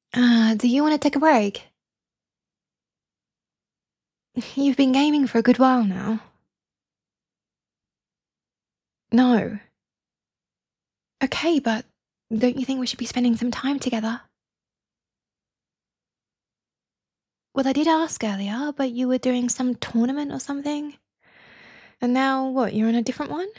Do you want to take a break? You've been gaming for a good while now. No. Okay, but don't you think we should be spending some time together? Well, I did ask earlier, but you were doing some tournament or something. And now what? You're on a different one?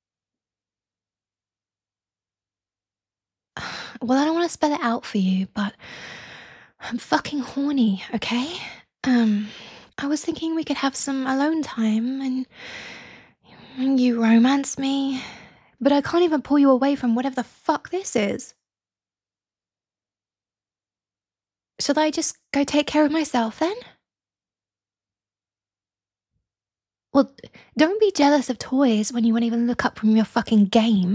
Well, I don't want to spell it out for you, but I'm fucking horny, okay? Um, I was thinking we could have some alone time and you romance me, but I can't even pull you away from whatever the fuck this is. Should I just go take care of myself then? Well, don't be jealous of toys when you won't even look up from your fucking game.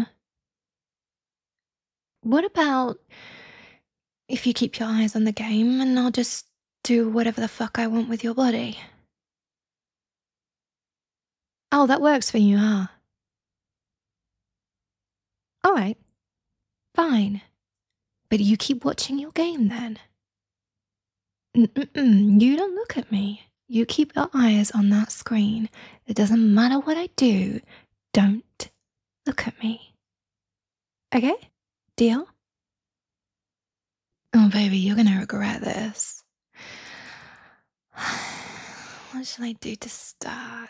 What about if you keep your eyes on the game and I'll just do whatever the fuck I want with your body? Oh, that works for you, huh? Alright, fine. But you keep watching your game then. Mm-mm, you don't look at me. You keep your eyes on that screen. It doesn't matter what I do. Don't look at me. Okay? Deal? Oh, baby, you're gonna regret this. What shall I do to start?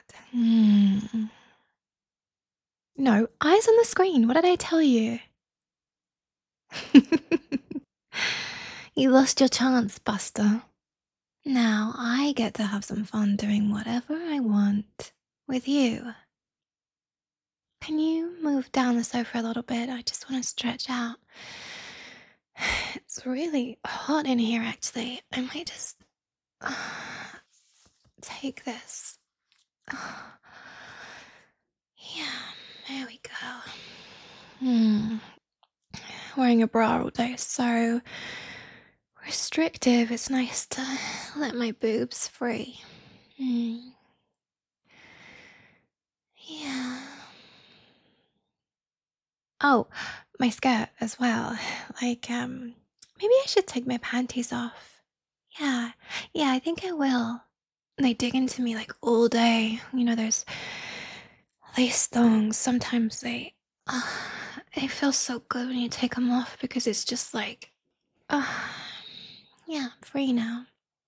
No, eyes on the screen. What did I tell you? You lost your chance, Buster. Now I get to have some fun doing whatever I want with you. Can you move down the sofa a little bit? I just want to stretch out. It's really hot in here, actually. I might just take this. Yeah, there we go. Wearing a bra all day is so restrictive. It's nice to let my boobs free. Yeah. Oh, my skirt as well. Maybe I should take my panties off. Yeah, yeah, I think I will. They dig into me like all day. You know, those lace thongs. Sometimes uh, they feel so good when you take them off because it's just like, uh, yeah, I'm free now.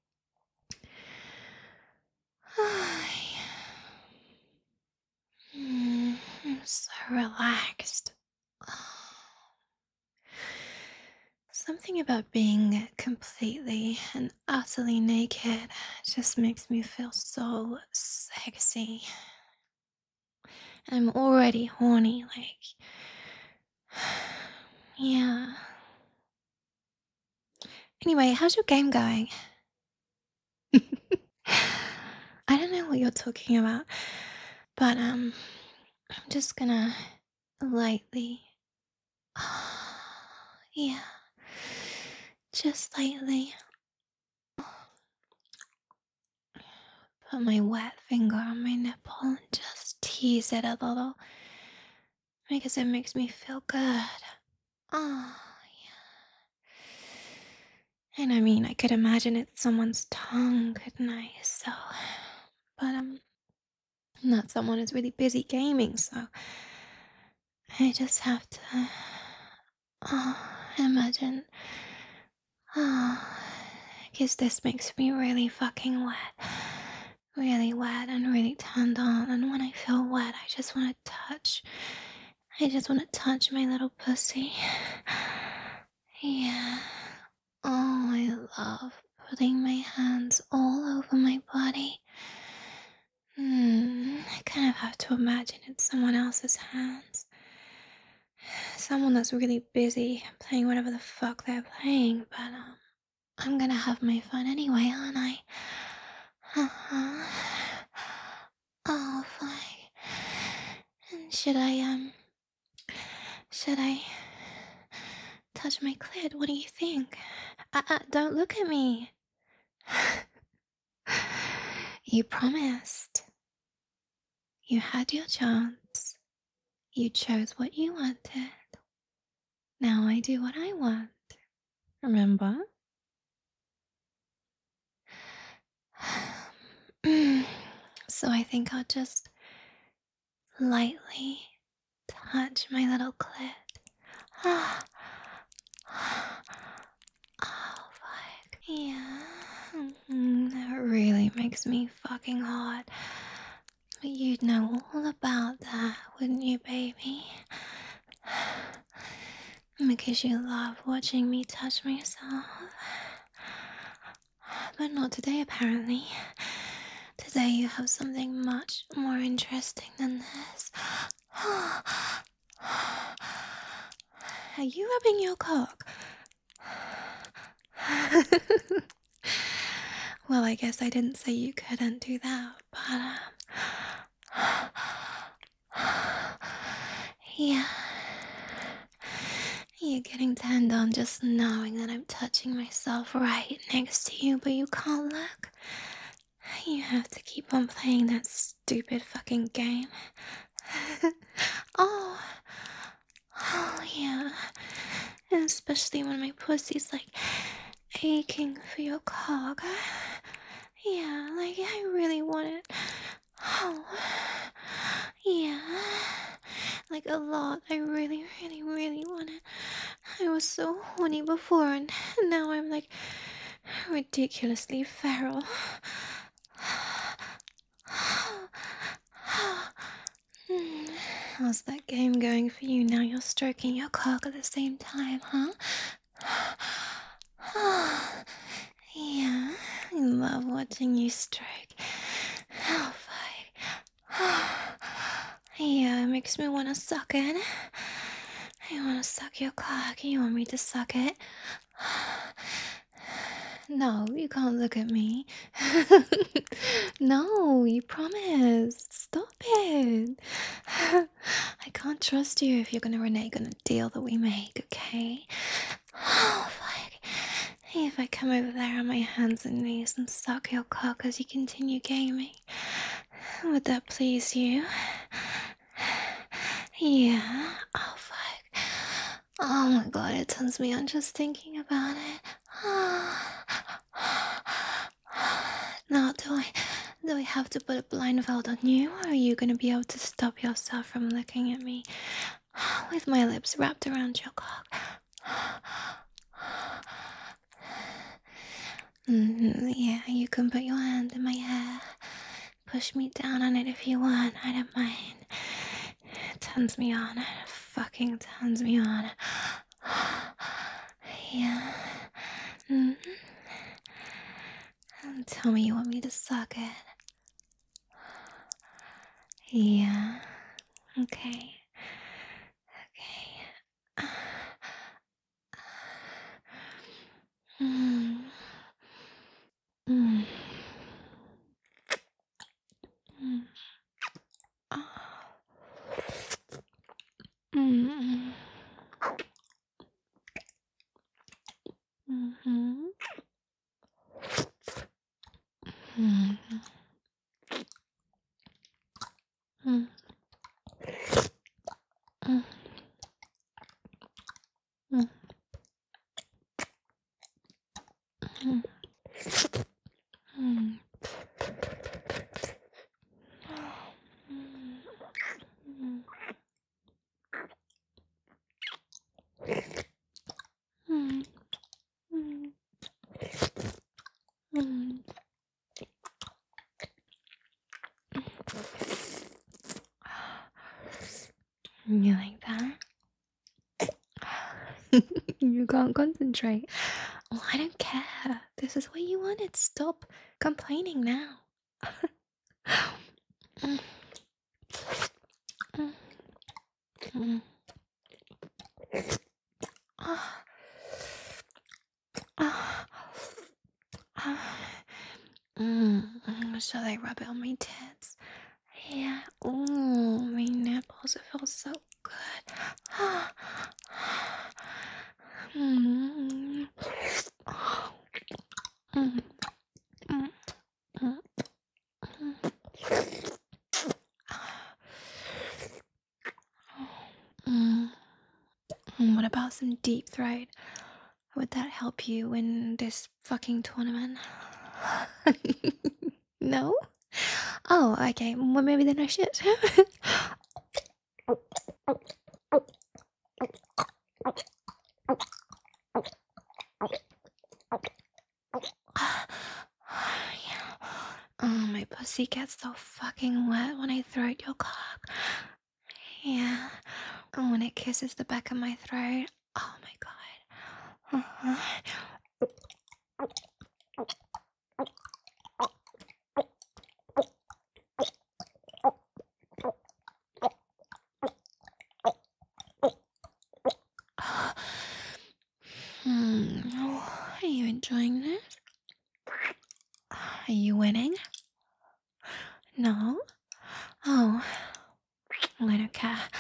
I'm so relaxed. Something about being completely and utterly naked just makes me feel so sexy. I'm already horny, like. Yeah. Anyway, how's your game going? I don't know what you're talking about, but I'm just gonna lightly. Yeah. Just lightly put my wet finger on my nipple and just tease it a little because it makes me feel good. Oh, yeah. And I mean, I could imagine it's someone's tongue, couldn't I? So, but not someone who's really busy gaming, so I just have to imagine. Oh, because this makes me really fucking wet. Really wet and really turned on. And when I feel wet, I just want to touch. I just want to touch my little pussy. Yeah. Oh, I love putting my hands all over my body. I kind of have to imagine it's someone else's hands. Someone that's really busy playing whatever the fuck they're playing, but I'm gonna have my fun anyway, aren't I? Uh-huh. Oh, fine. And should I touch my clit? What do you think? Don't look at me. You promised. You had your chance. You chose what you wanted. Now I do what I want. Remember? So I think I'll just lightly touch my little clit. Oh, fuck. Yeah. That really makes me fucking hot. But you'd know all about that, wouldn't you, baby? Because you love watching me touch myself. But not today, apparently. Today you have something much more interesting than this. Are you rubbing your cock? Well, I guess I didn't say you couldn't do that, but yeah. You're getting turned on just knowing that I'm touching myself right next to you, but you can't look. You have to keep on playing that stupid fucking game. oh, oh yeah. And especially when my pussy's like aching for your cock. Yeah, like I really want it. Oh, yeah. Like a lot. I really, really, really want it. I was so horny before, and now I'm like ridiculously feral. How's that game going for you now? You're stroking your cock at the same time, huh? Yeah, I love watching you stroke. Oh, fuck. Yeah, it makes me want to suck it. I want to suck your cock. You want me to suck it? No, you can't look at me. No, you promised. Stop it. I can't trust you if you're gonna renege on a deal that we make, okay? Oh, fuck. If I come over there on my hands and knees and suck your cock as you continue gaming, would that please you? Yeah. Oh, fuck. Oh my god, it turns me on just thinking about it. Now, do I have to put a blindfold on you, or are you gonna be able to stop yourself from looking at me with my lips wrapped around your cock? Yeah, you can put your hand in my hair. Push me down on it if you want, I don't mind. It turns me on. It fucking turns me on. Yeah. Mm-hmm. Tell me you want me to suck it. Yeah. Okay. Okay. Mm. Mm. Mm. Mm. Mm-hmm. Mm. Mm. Mm. Mm. Mm. Mm. Mm. Mm. Mm. Mm. You like that? You can't concentrate. Oh, I don't care. This is what you wanted. Stop complaining now. Mm. Mm. Mm. Ah. Ah. Ah. Shall I rub it on my tits? Yeah. Ooh, my nipples. It feels so good. Mm. Mm. Mm. Mm. Mm. What about some deep throat? Would that help you win this fucking tournament? No? Oh, okay. Well, maybe then I should. Yeah. Oh, my pussy gets so fucking wet when I throat your cock. Yeah. And when it kisses the back of my throat. Oh my god. Oh, are you enjoying this? Are you winning? No? Oh, little cat.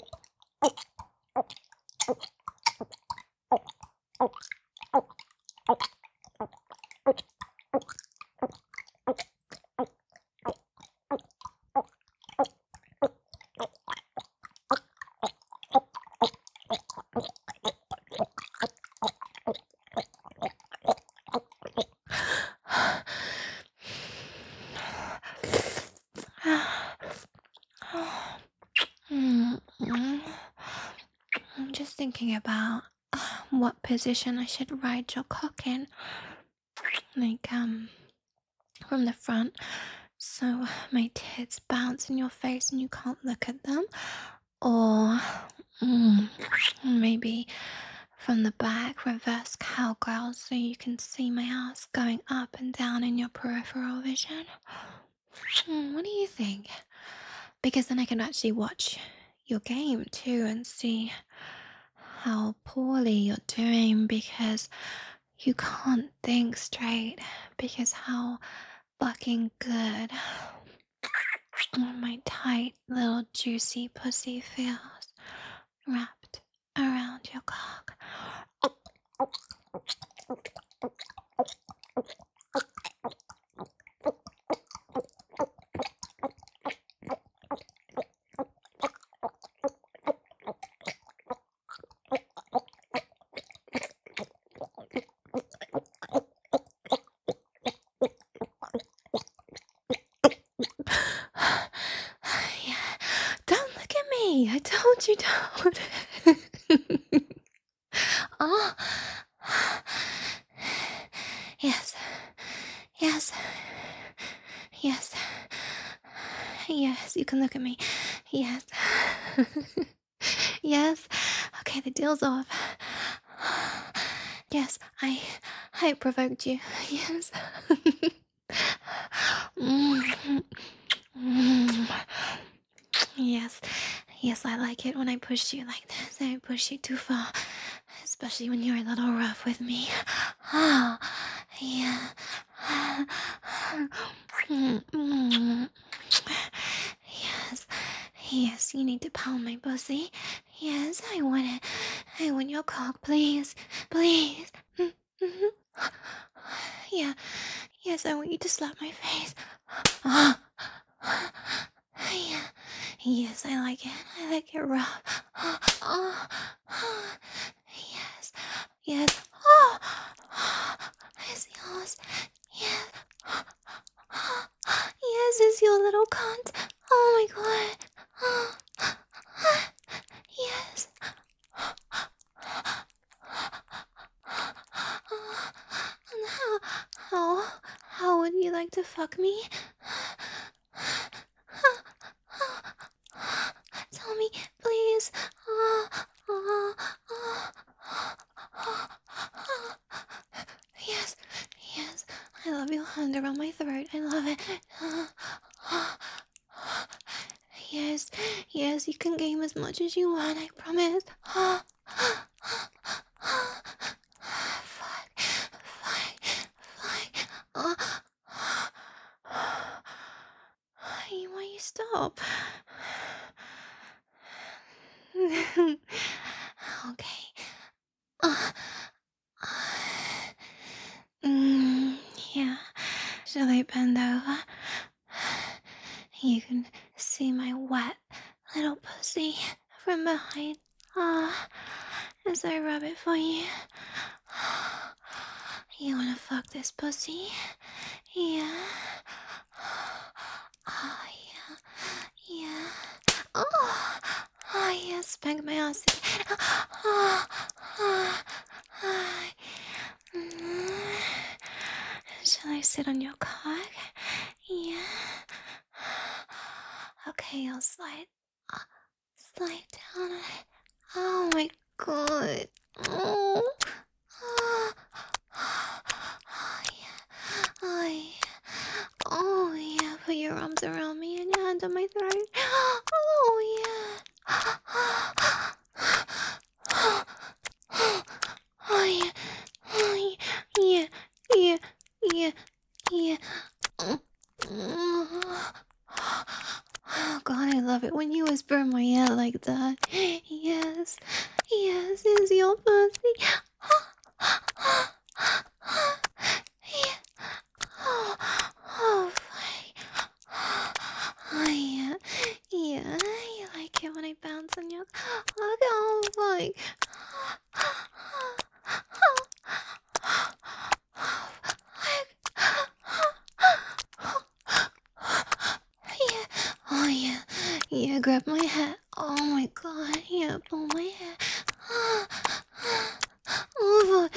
Mm, mm. I'm just thinking about what position I should ride your cock in. Like, from the front, so my tits bounce in your face and you can't look at them. Or mm, maybe from the back, reverse cowgirl, so you can see my ass going up and down in your peripheral vision. What do you think? Because then I can actually watch your game too and see how poorly you're doing because you can't think straight because how fucking good my tight little juicy pussy feels wrapped around your cock. Yeah. Don't look at me. I told you don't. Oh. Yes. Yes. Yes. Yes, you can look at me. Yes. Yes. Okay, the deal's off. Yes, I provoked you. Yes. Mm. Mm. Yes. Yes, I like it when I push you like this. I push you too far. Especially when you're a little rough with me. Oh, yeah. Yes. Yes, you need to pound my pussy. Yes, I want it. I want your cock, please. Please. Yeah. Yes, I want you to slap my face. Ah. Yeah. Yes, I like it. I like it rough. Oh. Yes. Yes. Oh. It's yours. Yes. Yes, it's your little cunt. Oh my god. Yes. And how would you like to fuck me? Tell me, please. Yes, yes. I love your hand around my throat. I love it. Yes, yes. You can game as much as you want. I promise. Fuck, fuck, fuck. Why you stop? Okay. Uh, mm, yeah. Shall I bend over? You can see my wet little pussy from behind. Ah, as I rub it for you. You wanna fuck this pussy? Yeah. Oh, yeah. Yeah. Oh, oh yeah, spank my ass again. Oh, oh, oh. Mm. Shall I sit on your cock? Yeah. Okay, I'll uh, slide down it. Oh my god. Oh, oh, oh yeah. Oh yeah. Oh yeah. Put your arms around me and your hand on my throat. Oh yeah. Oh yeah. Oh yeah. Yeah. Yeah. Yeah. Oh God, I love it when you whisper in my ear like that. Yes. Yes, it's your birthday. Yeah. Oh, oh, oh, yeah, yeah, you like it when I bounce on your. Oh, like. Yeah, oh yeah, yeah, grab my hat. Oh my god, yeah, pull my hair. Over.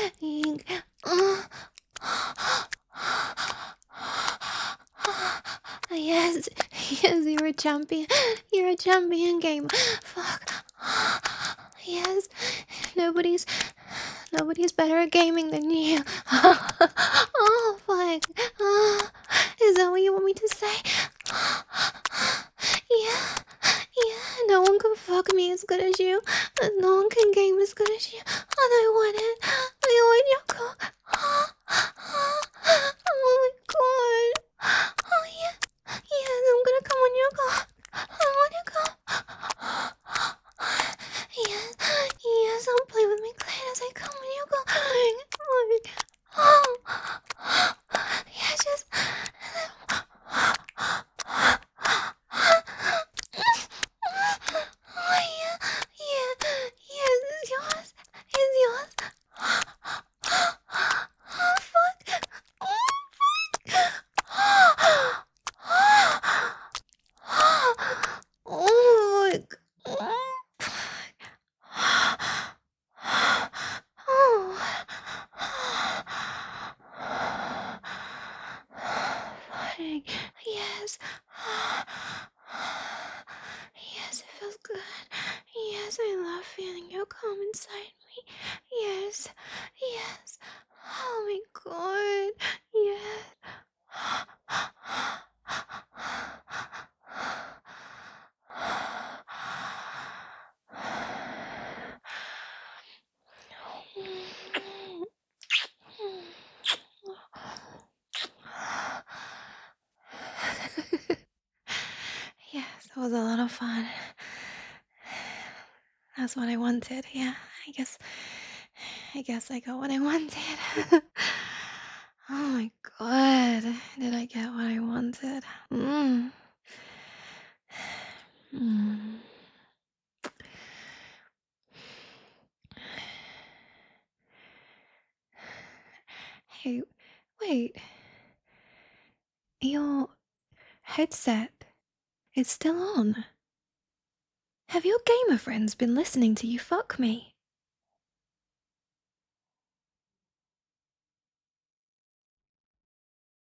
Yes, yes, you're a champion. You're a champion gamer. Fuck. Yes, nobody's nobody's better at gaming than you. Oh fuck. Is that what you want me to say? Yeah, yeah, no one can fuck me as good as you. No one can game as good as you. And I want it. I want your cock. Oh my god. Oh yeah. Yes, I'm gonna come on your cock. I wanna go. Yes, yes, I'll play with my clit as I come on your cock. Oh, yeah, just. Oh yeah, yeah, yes, it's yours. It's yours. Oh fuck. Oh fuck. Oh my Oh. Fine. Yes. Yes, it feels good. Yes, I love feeling your calm inside me. Yes. Yes. Oh my god. Yes. Yes, that was a lot of fun. That's what I wanted. Yeah, I guess I got what I wanted. Oh my god, did I get what I wanted? Mm. Mm. Hey, wait. Your headset is still on. Have your gamer friends been listening to you fuck me?